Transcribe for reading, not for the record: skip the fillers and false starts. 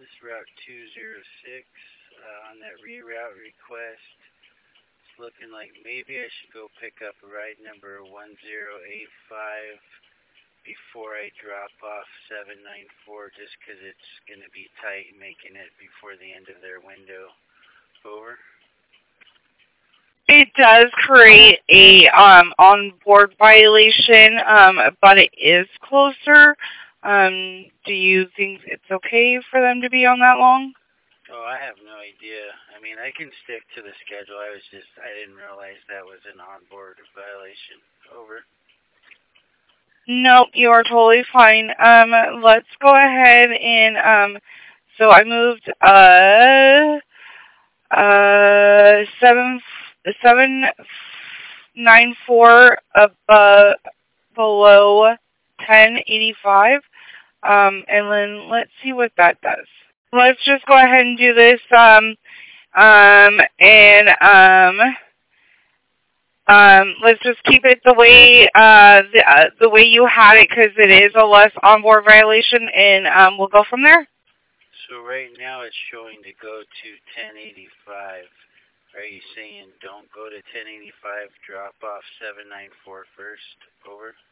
This Route 206 on that reroute request. It's looking like maybe I should go pick up ride number 1085 before I drop off 794 just because it's going to be tight making it before the end of their window. Over. It does create a on-board violation, but it is closer. Do you think it's okay for them to be on that long? Oh, I have no idea. I mean, I can stick to the schedule. I didn't realize that was an on-board violation. Over. Nope, you are totally fine. Let's go ahead and, so I moved, 794 above, below 1085. And then let's see what that does. Let's just go ahead and do this, let's just keep it the way, the way you had it, because it is a less onboard violation, and, we'll go from there. So right now it's showing to go to 1085. Are you saying don't go to 1085, drop off 794 first? Over.